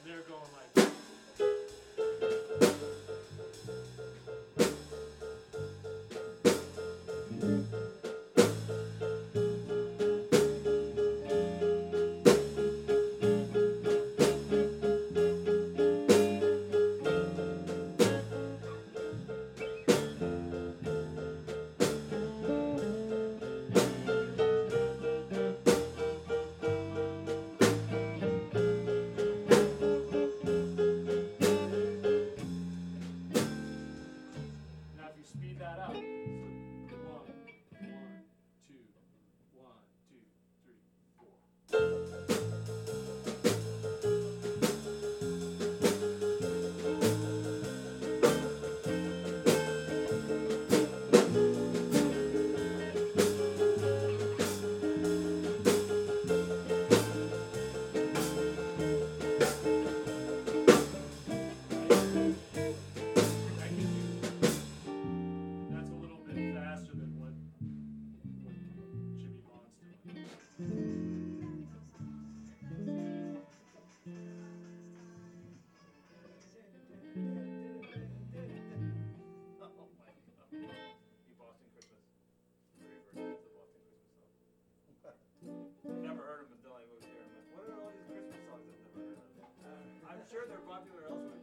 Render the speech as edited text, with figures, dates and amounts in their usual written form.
they're going like this. Now if you speed that up, so 1, 2, 1, 2, 3, 4. That's a little bit faster than what Jimmy Vaughn's doing. Oh my God. The Boston Christmas. Three versions of the Boston Christmas song. Never heard them until I moved here. I'm like, what are all these Christmas songs I've never heard of? I'm sure they're popular elsewhere.